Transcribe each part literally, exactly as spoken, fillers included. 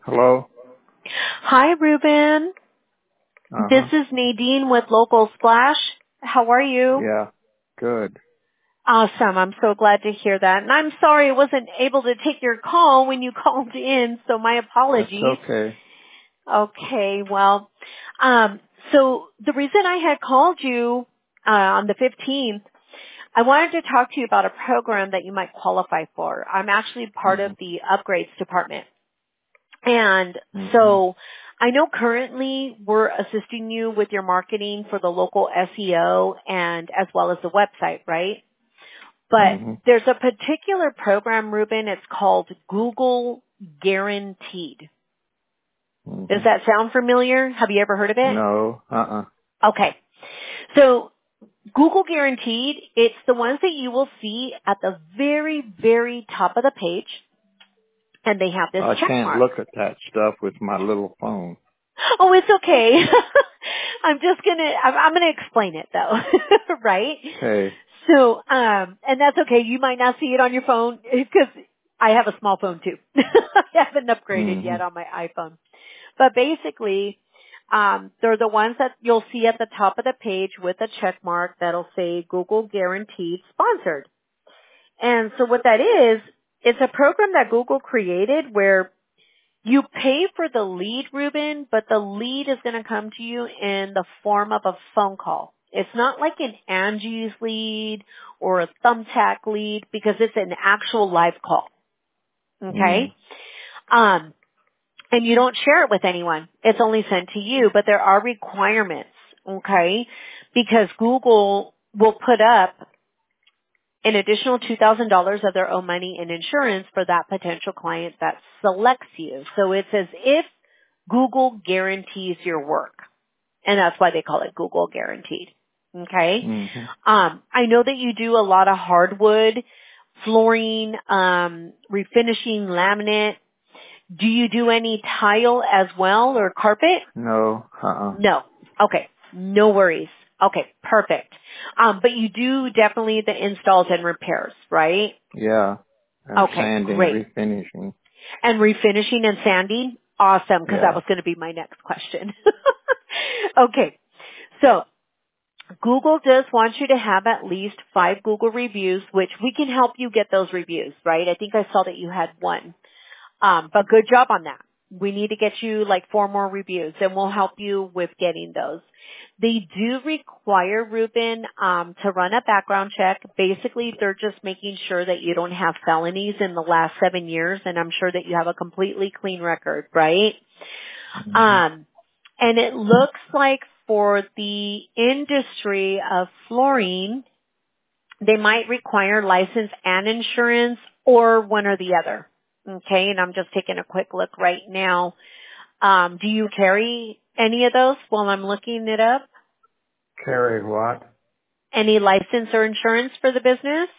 Hello? Hi, Ruben. This Uh-huh. is Nadine with Local Splash. How are you? Yeah. Good. Awesome. I'm so glad to hear that. And I'm sorry I wasn't able to take your call when you called in, so my That's apologies. okay. Okay, well, um, so the reason I had called you uh, on the fifteenth, I wanted to talk to you about a program that you might qualify for. I'm actually part of Mhm. the upgrades department. And Mhm. so I know currently we're assisting you with your marketing for the local S E O and as well as the website, right? But Mhm. there's a particular program, Ruben, it's called Google Guaranteed. Does Mhm. that sound familiar? Have you ever heard of it? No. Uh-uh. Okay. So Google Guaranteed, it's the ones that you will see at the very, very top of the page, and they have this I check can't mark. look at that stuff with my little phone. Oh, it's okay. I'm just gonna, I'm, I'm gonna explain it though, right? Okay. So, um, and that's okay. You might not see it on your phone because I have a small phone too. I haven't upgraded yet Mhm. on my iPhone. But basically, um, they're the ones that you'll see at the top of the page with a check mark that'll say Google Guaranteed Sponsored. And so what that is, it's a program that Google created where you pay for the lead, Ruben, but the lead is going to come to you in the form of a phone call. It's not like an Angie's lead or a Thumbtack lead because it's an actual live call. Okay? Mhm. Um, and you don't share it with anyone. It's only sent to you, but there are requirements. Okay? Because Google will put up an additional two thousand dollars of their own money in insurance for that potential client that selects you. So it's as if Google guarantees your work. And that's why they call it Google Guaranteed. Okay? Mhm. Um, I know that you do a lot of hardwood, flooring, um, refinishing, laminate. Do you do any tile as well or carpet? No. Uh-uh. No. Okay. No worries. Okay. Perfect. Um, but you do definitely the installs and repairs, right? Yeah. And Okay. sanding, Great. refinishing. And refinishing and sanding? Awesome, because that Yeah. was going to be my next question. Okay. So Google does want you to have at least five Google reviews, which we can help you get those reviews, right? I think I saw that you had one. Um, but good job on that. We need to get you like four more reviews and we'll help you with getting those. They do require, Ruben, um, to run a background check. Basically, they're just making sure that you don't have felonies in the last seven years and I'm sure that you have a completely clean record, right? Mhm. Um, and it looks like for the industry of flooring, they might require license and insurance or one or the other. Okay, and I'm just taking a quick look right now. Um, do you carry any of those while I'm looking it up? Carry what? Any license or insurance for the business?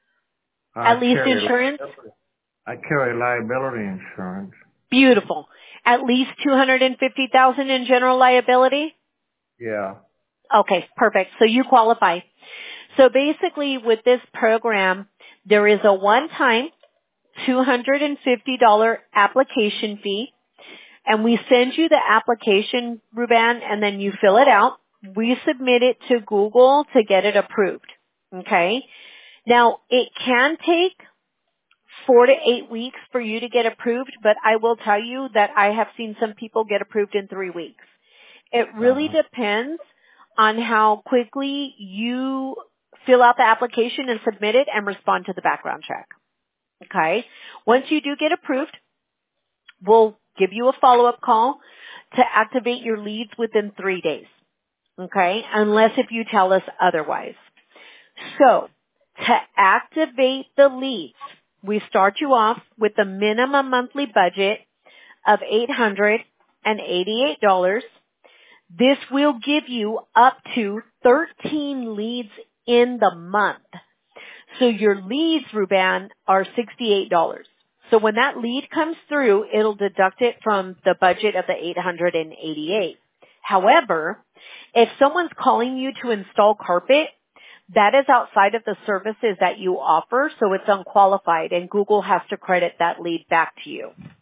I At least carry insurance? liability. I carry liability insurance. Beautiful. At least two hundred fifty thousand dollars in general liability? Yeah. Okay, perfect. So you qualify. So basically with this program, there is a one-time two hundred fifty dollars application fee, and we send you the application, Ruben, and then you fill it out. We submit it to Google to get it approved. Okay? Now, it can take four to eight weeks for you to get approved, but I will tell you that I have seen some people get approved in three weeks. It really Uh-huh. depends on how quickly you fill out the application and submit it and respond to the background check. Okay? Once you do get approved, we'll give you a follow-up call to activate your leads within three days. Okay? Unless if you tell us otherwise. So, to activate the leads, we start you off with a minimum monthly budget of eight hundred eighty-eight dollars. This will give you up to thirteen leads in the month. So your leads, Ruben, are sixty-eight dollars. So when that lead comes through, it'll deduct it from the budget of the eight hundred eighty-eight. However, if someone's calling you to install carpet, that is outside of the services that you offer, so it's unqualified and Google has to credit that lead back to you.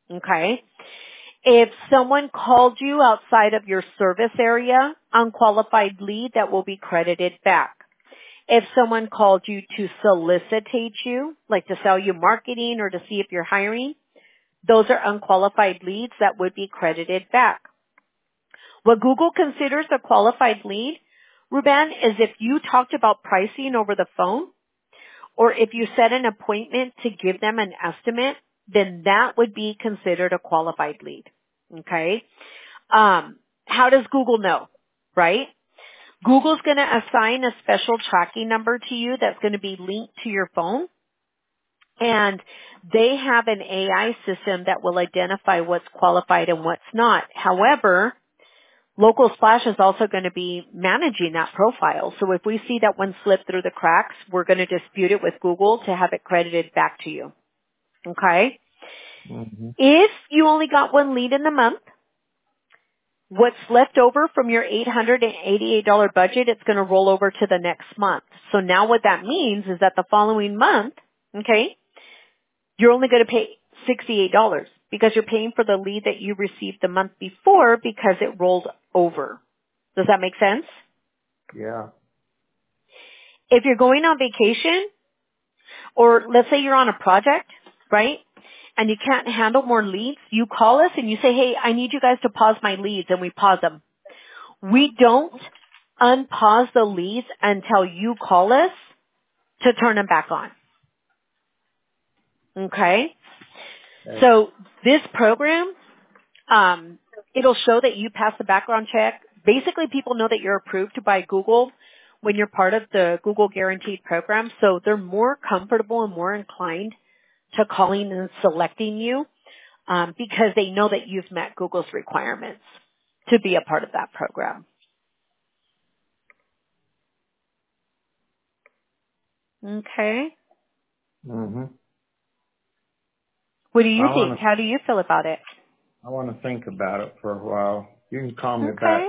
Okay. If someone called you outside of your service area, unqualified lead, that will be credited back. If someone called you to solicitate you, like to sell you marketing or to see if you're hiring, those are unqualified leads that would be credited back. What Google considers a qualified lead, Ruben, is if you talked about pricing over the phone, or if you set an appointment to give them an estimate, then that would be considered a qualified lead. Okay? Um, how does Google know, right? Google's going to assign a special tracking number to you that's going to be linked to your phone. And they have an A I system that will identify what's qualified and what's not. However, Local Splash is also going to be managing that profile. So if we see that one slip through the cracks, we're going to dispute it with Google to have it credited back to you. Okay? Mm-hmm. If you only got one lead in the month, what's left over from your eight hundred eighty-eight dollars budget, it's going to roll over to the next month. So now what that means is that the following month, okay, you're only going to pay sixty-eight dollars because you're paying for the lead that you received the month before because it rolled over. Does that make sense? Yeah. If you're going on vacation, or let's say you're on a project, right, and you can't handle more leads, you call us and you say, hey, I need you guys to pause my leads, and we pause them. We don't unpause the leads until you call us to turn them back on. Okay? Okay. So this program, um, it'll show that you passed the background check. Basically, people know that you're approved by Google when you're part of the Google Guaranteed program, so they're more comfortable and more inclined to calling and selecting you um, because they know that you've met Google's requirements to be a part of that program. Okay. Mm-hmm. What do you I think? want to. How do you feel about it? I want to think about it for a while. You can call me Okay. back.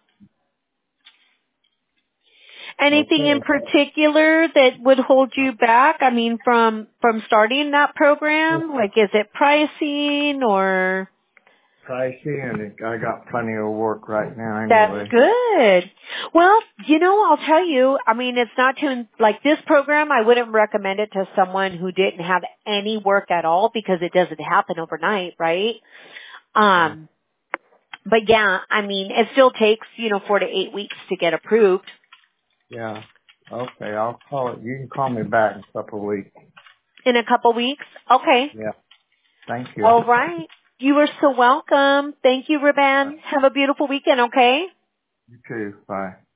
Anything in Okay. particular that would hold you back? I mean, from from starting that program, like is it pricing or? Pricey, and I got plenty of work right now That's anyway. good. Well, you know, I'll tell you, I mean, it's not too, like this program, I wouldn't recommend it to someone who didn't have any work at all because it doesn't happen overnight, right? Um, but yeah, I mean, it still takes, you know, four to eight weeks to get approved. Yeah. Okay, I'll call it. You can call me back in a couple of weeks. In a couple weeks? Okay. Yeah. Thank you. All right. You are so welcome. Thank you, Ruben. Have a beautiful weekend, okay? You too. Bye.